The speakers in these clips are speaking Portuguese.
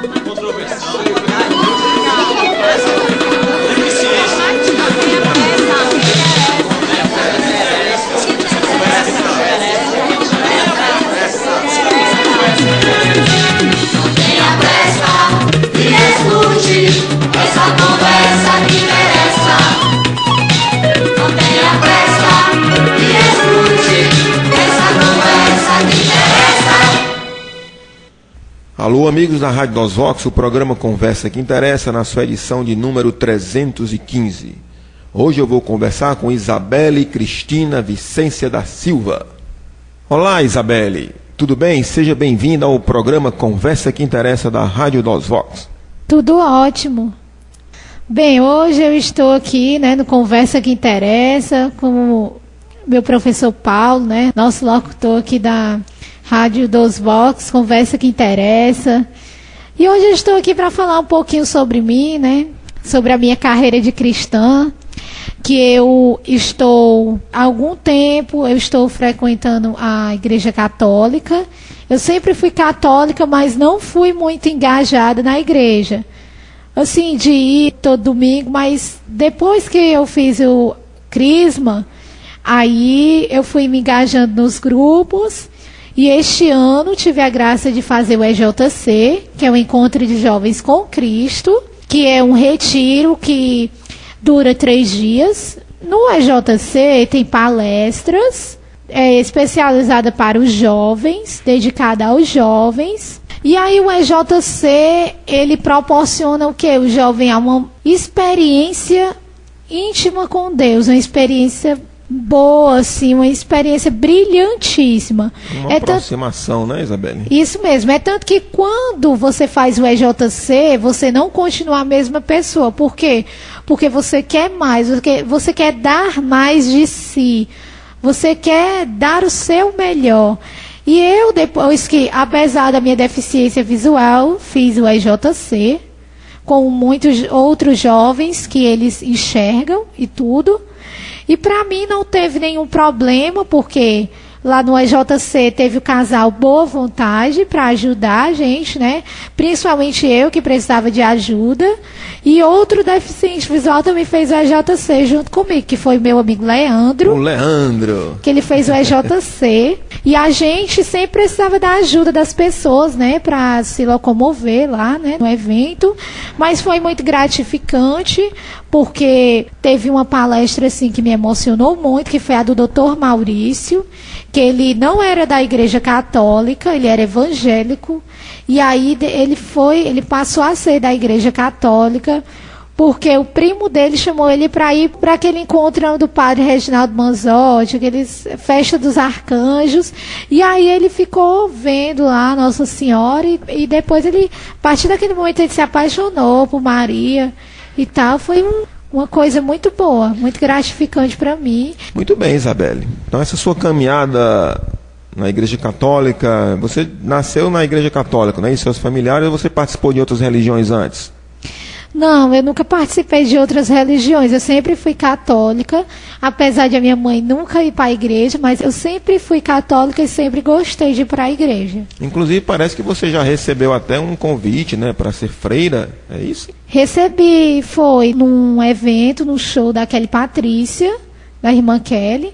Alô, amigos da Rádio Dos Vox, o programa Conversa que Interessa, na sua edição de número 315. Hoje eu vou conversar com Isabelle Cristina Vicência da Silva. Olá, Isabelle, tudo bem? Seja bem-vinda ao programa Conversa que Interessa da Rádio Dos Vox. Tudo ótimo. Bem, hoje eu estou aqui, no Conversa que Interessa, com o meu professor Paulo, nosso locutor aqui da Rádio Dos Vox, Conversa que Interessa. E hoje eu estou aqui para falar um pouquinho sobre mim, sobre a minha carreira de cristã, que eu estou, há algum tempo, eu estou frequentando a Igreja Católica. Eu sempre fui católica, mas não fui muito engajada na igreja. Assim, de ir todo domingo, mas depois que eu fiz o Crisma, aí eu fui me engajando nos grupos. E este ano tive a graça de fazer o EJC, que é o Encontro de Jovens com Cristo, que é um retiro que dura 3 dias. No EJC tem palestras especializadas para os jovens, dedicada aos jovens. E aí o EJC, ele proporciona o quê? O jovem a uma experiência íntima com Deus, uma experiência boa, assim, uma experiência brilhantíssima. Uma aproximação, né, Isabelle? Isso mesmo. É tanto que quando você faz o EJC, você não continua a mesma pessoa. Por quê? Porque você quer mais, você quer dar mais de si. Você quer dar o seu melhor. E eu, depois que, apesar da minha deficiência visual, fiz o EJC com muitos outros jovens que eles enxergam e tudo. E para mim não teve nenhum problema, porque lá no EJC teve o casal Boa Vontade para ajudar a gente, Principalmente eu, que precisava de ajuda. E outro deficiente visual também fez o EJC junto comigo, que foi meu amigo Leandro. O Leandro. Que ele fez o EJC. E a gente sempre precisava da ajuda das pessoas, para se locomover lá, no evento. Mas foi muito gratificante, porque teve uma palestra assim que me emocionou muito, que foi a do Dr. Maurício, que ele não era da Igreja Católica, ele era evangélico, e aí ele passou a ser da Igreja Católica, porque o primo dele chamou ele para ir para aquele encontro do padre Reginaldo Manzotti, aqueles festa dos arcanjos, e aí ele ficou vendo lá Nossa Senhora, e depois a partir daquele momento ele se apaixonou por Maria e tal. Foi uma coisa muito boa, muito gratificante para mim. Muito bem, Isabelle. Então essa sua caminhada na Igreja Católica, você nasceu na Igreja Católica, né? E seus familiares, ou você participou de outras religiões antes? Não, eu nunca participei de outras religiões. Eu sempre fui católica, apesar de a minha mãe nunca ir para a igreja, mas eu sempre fui católica e sempre gostei de ir para a igreja. Inclusive, parece que você já recebeu até um convite, para ser freira, é isso? Recebi, foi num evento, no show da Kelly Patrícia, da irmã Kelly.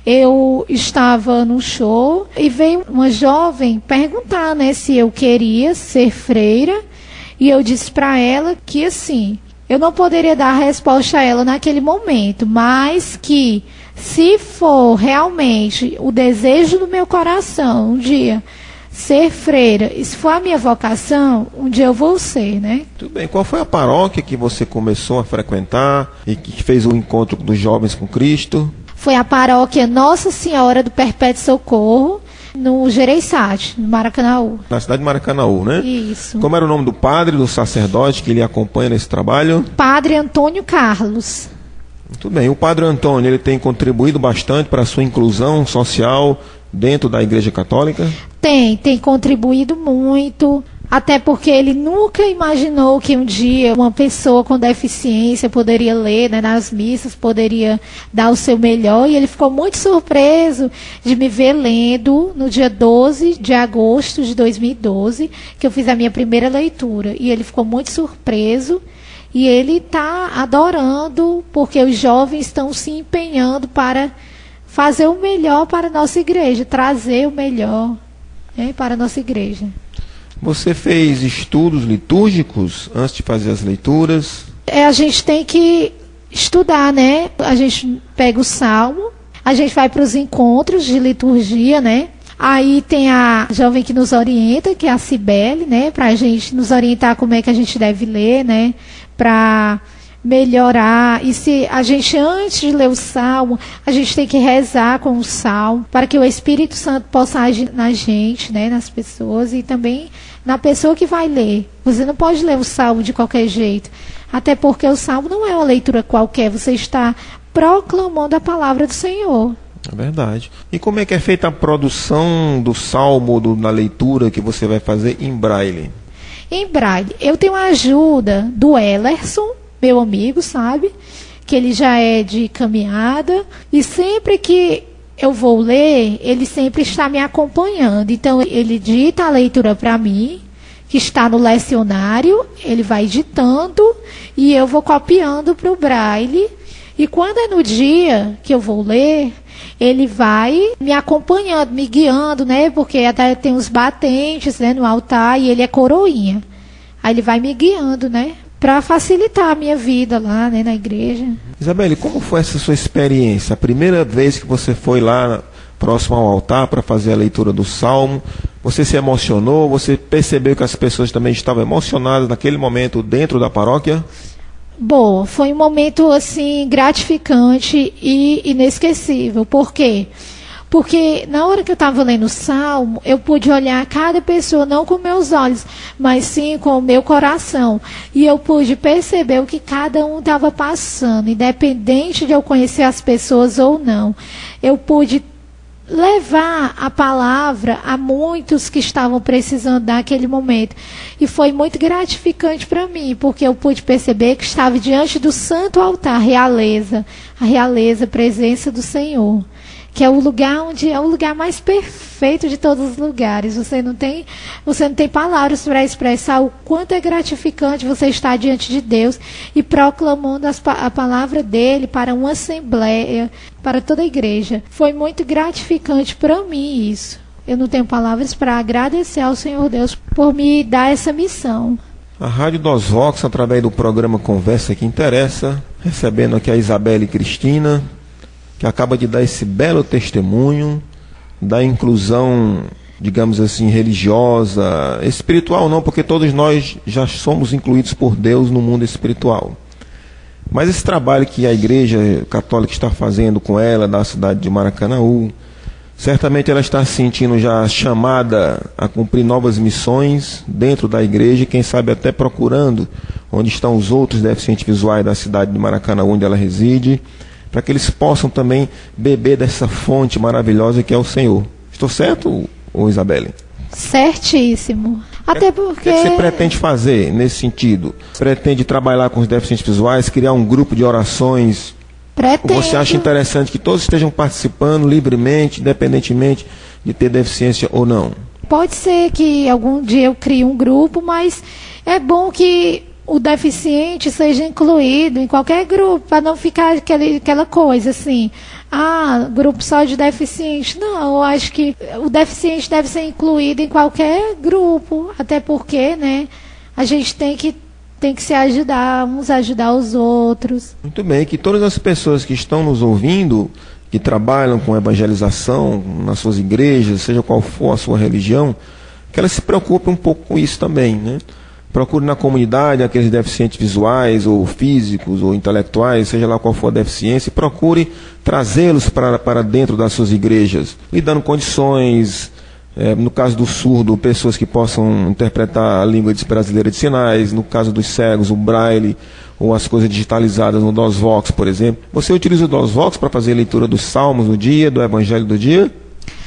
Eu estava no show e veio uma jovem perguntar, se eu queria ser freira. E eu disse para ela que, assim, eu não poderia dar a resposta a ela naquele momento, mas que, se for realmente o desejo do meu coração, um dia, ser freira, e se for a minha vocação, um dia eu vou ser, Tudo bem. Qual foi a paróquia que você começou a frequentar e que fez o encontro dos jovens com Cristo? Foi a paróquia Nossa Senhora do Perpétuo Socorro, no Gereissati, no Maracanaú. Na cidade de Maracanaú, né? Isso. Como era o nome do padre, do sacerdote que lhe acompanha nesse trabalho? Padre Antônio Carlos. Muito bem. O padre Antônio, ele tem contribuído bastante para a sua inclusão social dentro da Igreja Católica? Tem contribuído muito. Até porque ele nunca imaginou que um dia uma pessoa com deficiência poderia ler, né, nas missas, poderia dar o seu melhor. E ele ficou muito surpreso de me ver lendo no dia 12 de agosto de 2012, que eu fiz a minha primeira leitura. E ele ficou muito surpreso. E ele está adorando, porque os jovens estão se empenhando para fazer o melhor para a nossa igreja, trazer o melhor, né, para a nossa igreja. Você fez estudos litúrgicos antes de fazer as leituras? A gente tem que estudar, né? A gente pega o salmo, a gente vai para os encontros de liturgia, né? Aí tem a jovem que nos orienta, que é a Cibele, né? Para a gente nos orientar como é que a gente deve ler, né? Para melhorar. E se a gente, antes de ler o salmo, a gente tem que rezar com o salmo, para que o Espírito Santo possa agir na gente, né? Nas pessoas e também na pessoa que vai ler. Você não pode ler o salmo de qualquer jeito. Até porque o salmo não é uma leitura qualquer. Você está proclamando a palavra do Senhor. É verdade. E como é que é feita a produção do salmo, da leitura que você vai fazer em braille? Em braille, eu tenho a ajuda do Ellerson, meu amigo, sabe? Que ele já é de caminhada. E sempre que eu vou ler, ele sempre está me acompanhando. Então, ele dita a leitura para mim, que está no lecionário, ele vai ditando e eu vou copiando para o braille. E quando é no dia que eu vou ler, ele vai me acompanhando, me guiando, né? Porque até tem os batentes, né, no altar e ele é coroinha. Aí ele vai me guiando, né? Para facilitar a minha vida lá, né, na igreja. Isabelle, como foi essa sua experiência? A primeira vez que você foi lá próximo ao altar para fazer a leitura do salmo, você se emocionou? Você percebeu que as pessoas também estavam emocionadas naquele momento dentro da paróquia? Bom, foi um momento assim gratificante e inesquecível. Por quê? Porque na hora que eu estava lendo o salmo, eu pude olhar cada pessoa, não com meus olhos, mas sim com o meu coração. E eu pude perceber o que cada um estava passando, independente de eu conhecer as pessoas ou não. Eu pude levar a palavra a muitos que estavam precisando naquele momento. E foi muito gratificante para mim, porque eu pude perceber que estava diante do santo altar, a realeza, a presença do Senhor, que é o lugar onde é o lugar mais perfeito de todos os lugares. Você não tem palavras para expressar o quanto é gratificante você estar diante de Deus e proclamando a palavra dele para uma assembleia, para toda a igreja. Foi muito gratificante para mim isso. Eu não tenho palavras para agradecer ao Senhor Deus por me dar essa missão. A Rádio DOSVOX, através do programa Conversa que Interessa, recebendo aqui a Isabelle Cristina, que acaba de dar esse belo testemunho da inclusão, digamos assim, religiosa, espiritual não, porque todos nós já somos incluídos por Deus no mundo espiritual. Mas esse trabalho que a Igreja Católica está fazendo com ela, da cidade de Maracanaú, certamente ela está se sentindo já chamada a cumprir novas missões dentro da igreja, e quem sabe até procurando onde estão os outros deficientes visuais da cidade de Maracanaú, onde ela reside, para que eles possam também beber dessa fonte maravilhosa que é o Senhor. Estou certo, ou Isabelle? Certíssimo. Até porque... O que você pretende fazer nesse sentido? Pretende trabalhar com os deficientes visuais, criar um grupo de orações? Pretendo. Ou você acha interessante que todos estejam participando livremente, independentemente de ter deficiência ou não? Pode ser que algum dia eu crie um grupo, mas é bom que o deficiente seja incluído em qualquer grupo, para não ficar aquela coisa assim, grupo só de deficiente. Não, eu acho que o deficiente deve ser incluído em qualquer grupo, até porque, né, a gente tem que se ajudar, uns ajudar os outros. Muito bem, que todas as pessoas que estão nos ouvindo, que trabalham com evangelização nas suas igrejas, seja qual for a sua religião, que elas se preocupem um pouco com isso também, né? Procure na comunidade aqueles deficientes visuais, ou físicos, ou intelectuais, seja lá qual for a deficiência, e procure trazê-los para dentro das suas igrejas, lhe dando condições, no caso do surdo, pessoas que possam interpretar a língua brasileira de sinais, no caso dos cegos, o braille, ou as coisas digitalizadas no DOSVOX, por exemplo. Você utiliza o DOSVOX para fazer a leitura dos salmos do dia, do evangelho do dia?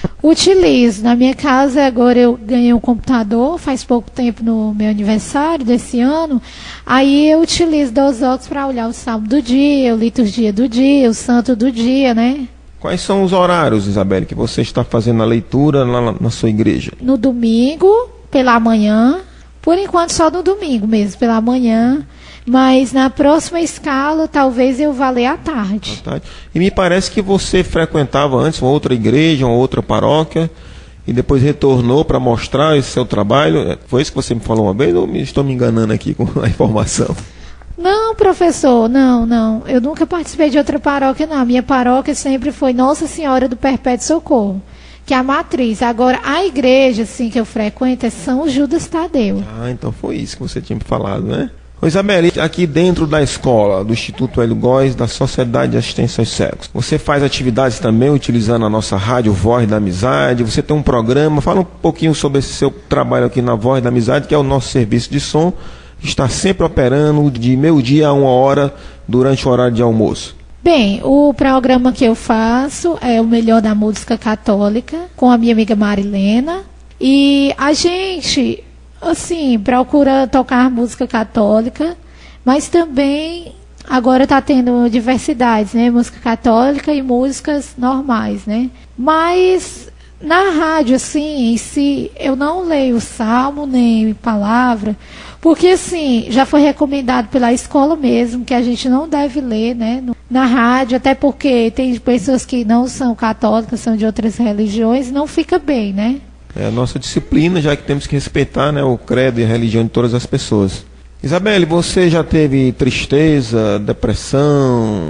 Utilizo. Na minha casa, agora eu ganhei um computador, faz pouco tempo no meu aniversário desse ano. Aí eu utilizo dos óculos para olhar o salmo do dia, o liturgia do dia, o santo do dia, né? Quais são os horários, Isabelle, que você está fazendo a leitura lá na sua igreja? No domingo, pela manhã. Por enquanto, só no domingo mesmo, pela manhã. Mas na próxima escala, talvez eu vá ler à tarde. E me parece que você frequentava antes uma outra igreja, uma outra paróquia, e depois retornou para mostrar esse seu trabalho. Foi isso que você me falou uma vez, ou estou me enganando aqui com a informação? Não, professor, não. Eu nunca participei de outra paróquia, não. A minha paróquia sempre foi Nossa Senhora do Perpétuo Socorro, que é a matriz. Agora, a igreja, assim, que eu frequento é São Judas Tadeu. Ah, então foi isso que você tinha me falado, né? Ô Isabelle, aqui dentro da escola, do Instituto Hélio Góes, da Sociedade de Assistência aos Cegos, você faz atividades também utilizando a nossa rádio Voz da Amizade, você tem um programa, fala um pouquinho sobre esse seu trabalho aqui na Voz da Amizade, que é o nosso serviço de som, que está sempre operando de meio-dia a 1h durante o horário de almoço. Bem, o programa que eu faço é o Melhor da Música Católica, com a minha amiga Marilena, e a gente... assim, procura tocar música católica, mas também agora está tendo diversidades, né? Música católica e músicas normais, né? Mas na rádio, assim, em si, eu não leio salmo nem palavra, porque, assim, já foi recomendado pela escola mesmo que a gente não deve ler, né? Na rádio, até porque tem pessoas que não são católicas, são de outras religiões, não fica bem, né? É a nossa disciplina, já que temos que respeitar, né, o credo e a religião de todas as pessoas. Isabelle, você já teve tristeza, depressão,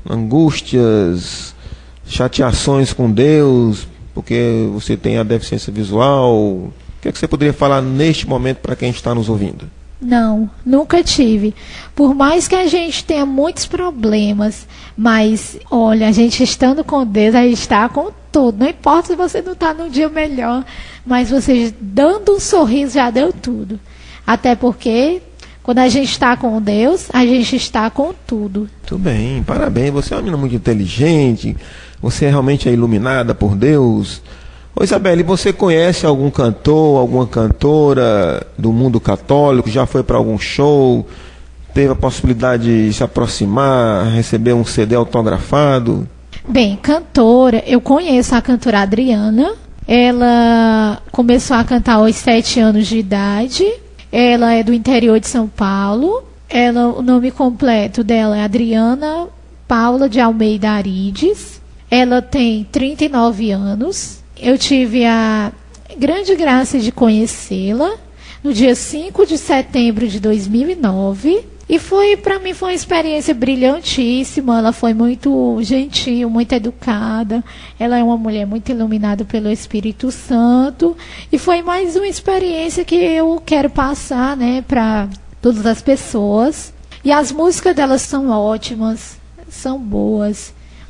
angústias, chateações com Deus, porque você tem a deficiência visual? O que é que você poderia falar neste momento para quem está nos ouvindo? Não, nunca tive. Por mais que a gente tenha muitos problemas, mas, olha, a gente estando com Deus, a gente está com tudo. Não importa se você não está num dia melhor, mas você dando um sorriso já deu tudo. Até porque, quando a gente está com Deus, a gente está com tudo. Muito bem, parabéns. Você é uma menina muito inteligente, você realmente é iluminada por Deus. Ô Isabelle, você conhece algum cantor, alguma cantora do mundo católico? Já foi para algum show? Teve a possibilidade de se aproximar, receber um CD autografado? Bem, cantora, eu conheço a cantora Adriana. Ela começou a cantar aos 7 anos de idade. Ela é do interior de São Paulo. O nome completo dela é Adriana Paula de Almeida Arides. Ela tem 39 anos. Eu tive a grande graça de conhecê-la no dia 5 de setembro de 2009. E para mim foi uma experiência brilhantíssima. Ela foi muito gentil, muito educada. Ela é uma mulher muito iluminada pelo Espírito Santo. E foi mais uma experiência que eu quero passar, né, para todas as pessoas. E as músicas delas são ótimas, são boas.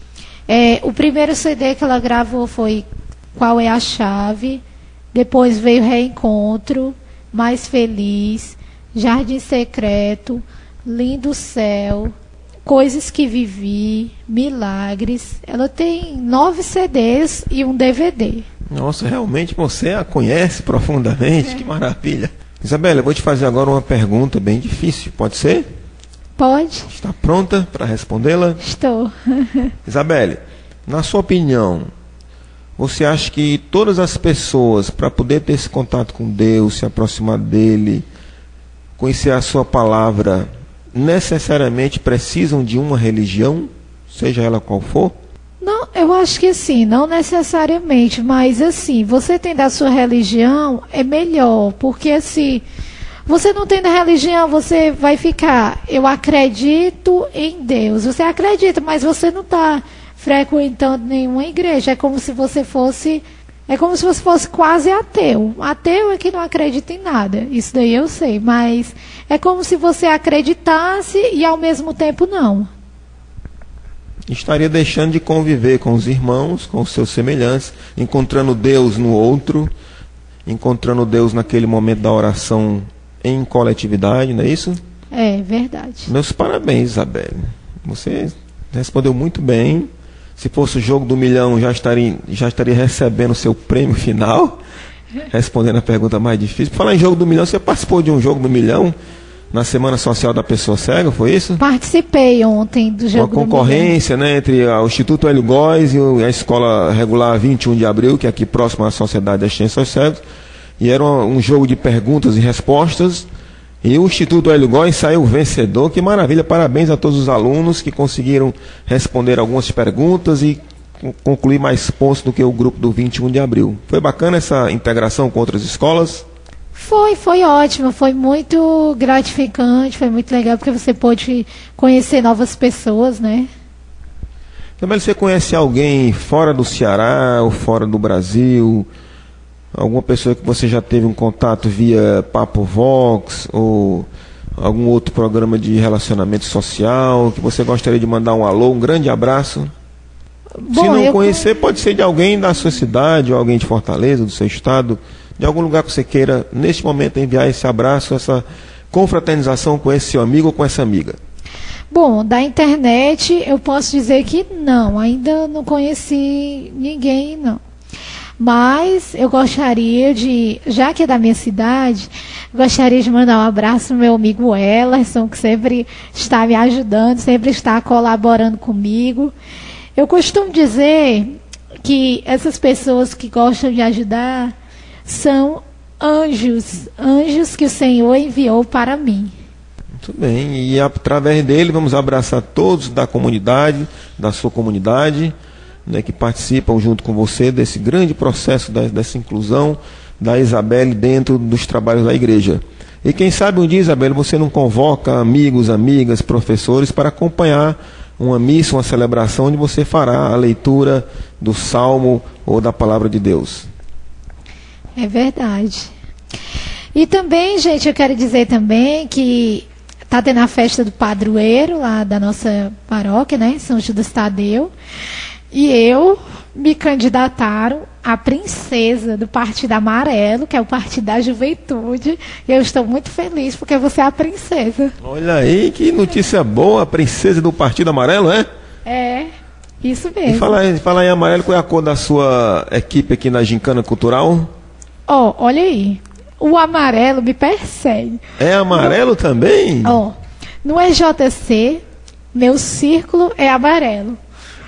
O primeiro CD que ela gravou foi Qual é a Chave? Depois veio Reencontro, Mais Feliz, Jardim Secreto, Lindo Céu, Coisas que Vivi, Milagres. Ela tem 9 CDs e um DVD. Nossa, realmente você a conhece profundamente, que maravilha. Isabelle, eu vou te fazer agora uma pergunta bem difícil, pode ser? Pode. Está pronta para respondê-la? Estou. Isabelle, na sua opinião, você acha que todas as pessoas, para poder ter esse contato com Deus, se aproximar dele, conhecer a sua palavra, necessariamente precisam de uma religião, seja ela qual for? Não, eu acho que sim, não necessariamente, mas assim, você tendo a sua religião é melhor, porque assim, você não tendo a religião, você vai ficar, eu acredito em Deus, você acredita, mas você não está frequentando nenhuma igreja, é como se você fosse quase ateu. Ateu é que não acredita em nada, isso daí eu sei, mas é como se você acreditasse e ao mesmo tempo não. Estaria deixando de conviver com os irmãos, com os seus semelhantes, encontrando Deus no outro, encontrando Deus naquele momento da oração em coletividade, não é isso? É verdade. Meus parabéns, Isabelle. Você respondeu muito bem. se fosse o jogo do milhão, já estaria recebendo o seu prêmio final? Respondendo a pergunta mais difícil. Por falar em jogo do milhão, você participou de um jogo do milhão na Semana Social da Pessoa Cega, foi isso? Participei ontem do jogo do milhão. Uma concorrência, né, entre o Instituto Hélio Góes e a Escola Regular 21 de Abril, que é aqui próximo à Sociedade das Ciências Cegas. E era um jogo de perguntas e respostas. E o Instituto Hélio Góes saiu vencedor. Que maravilha, parabéns a todos os alunos que conseguiram responder algumas perguntas e concluir mais pontos do que o grupo do 21 de abril. Foi bacana essa integração com outras escolas? Foi ótimo, foi muito gratificante, foi muito legal, porque você pôde conhecer novas pessoas, né? Também você conhece alguém fora do Ceará ou fora do Brasil? Alguma pessoa que você já teve um contato via Papo Vox ou algum outro programa de relacionamento social, que você gostaria de mandar um alô, um grande abraço? Bom, se não conhecer, pode ser de alguém da sua cidade, ou alguém de Fortaleza, do seu estado, de algum lugar que você queira, neste momento, enviar esse abraço, essa confraternização com esse seu amigo ou com essa amiga. Bom, da internet eu posso dizer que não, ainda não conheci ninguém, não. Mas eu gostaria de, já que é da minha cidade, gostaria de mandar um abraço ao meu amigo Ellerson, que sempre está me ajudando, sempre está colaborando comigo. Eu costumo dizer que essas pessoas que gostam de ajudar são anjos que o Senhor enviou para mim. Muito bem, e através dele vamos abraçar todos da comunidade, da sua comunidade, né, que participam junto com você desse grande processo dessa inclusão da Isabelle dentro dos trabalhos da igreja. E quem sabe um dia, Isabelle, você não convoca amigos, amigas, professores para acompanhar uma missa, uma celebração onde você fará a leitura do Salmo ou da Palavra de Deus. É verdade. E também, gente, eu quero dizer também que está tendo a festa do padroeiro lá da nossa paróquia, né, São Judas Tadeu. E eu me candidataram a princesa do Partido Amarelo, que é o Partido da Juventude. E eu estou muito feliz porque você é a princesa. Olha aí, que notícia boa, a princesa do Partido Amarelo, é? É, isso mesmo. E falar em amarelo, qual é a cor da sua equipe aqui na Gincana Cultural? Olha aí, o amarelo me persegue. É amarelo também? No EJC, meu círculo é amarelo.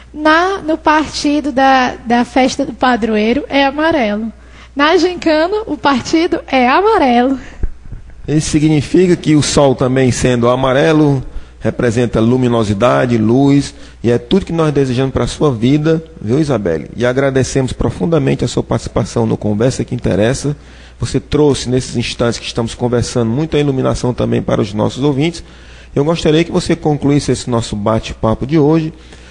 No partido da festa do padroeiro é amarelo. Na Gincana, o partido é amarelo. Isso significa que o sol também sendo amarelo representa luminosidade, luz, e é tudo que nós desejamos para a sua vida, viu, Isabelle? E agradecemos profundamente a sua participação no Conversa que Interessa. Você trouxe nesses instantes que estamos conversando muita iluminação também para os nossos ouvintes. Eu gostaria que você concluísse esse nosso bate-papo de hoje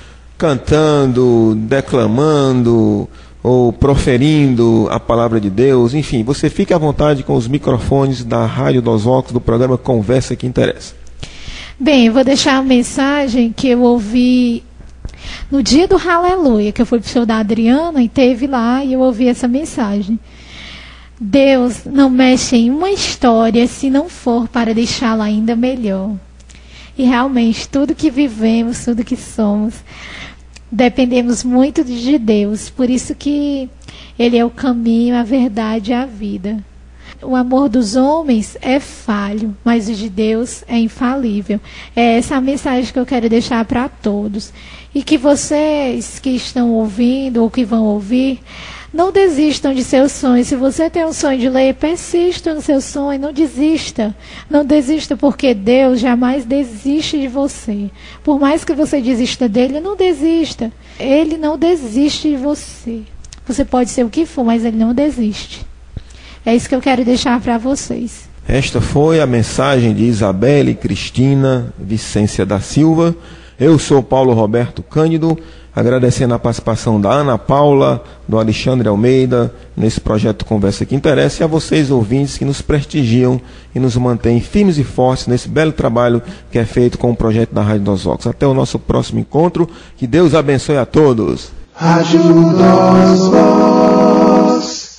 cantando, declamando ou proferindo a palavra de Deus. Enfim, você fique à vontade com os microfones da Rádio dos Vox do programa Conversa que Interessa. Bem, eu vou deixar uma mensagem que eu ouvi no dia do Aleluia, que eu fui para o show da Adriana e teve lá e eu ouvi essa mensagem. Deus não mexe em uma história se não for para deixá-la ainda melhor. E realmente, tudo que vivemos, tudo que somos, dependemos muito de Deus. Por isso que Ele é o caminho, a verdade e a vida. O amor dos homens é falho, mas o de Deus é infalível. É essa a mensagem que eu quero deixar para todos. E que vocês que estão ouvindo ou que vão ouvir, não desistam de seus sonhos. Se você tem um sonho de ler, persista no seu sonho, não desista. Não desista, porque Deus jamais desiste de você. Por mais que você desista dele, não desista. Ele não desiste de você. Você pode ser o que for, mas ele não desiste. É isso que eu quero deixar para vocês. Esta foi a mensagem de Isabelle Cristina Vicência da Silva. Eu sou Paulo Roberto Cândido, agradecendo a participação da Ana Paula, do Alexandre Almeida, nesse projeto Conversa que Interessa, e a vocês ouvintes que nos prestigiam e nos mantêm firmes e fortes nesse belo trabalho que é feito com o projeto da Rádio dos Vox. Até o nosso próximo encontro. Que Deus abençoe a todos. Rádio dos Vox.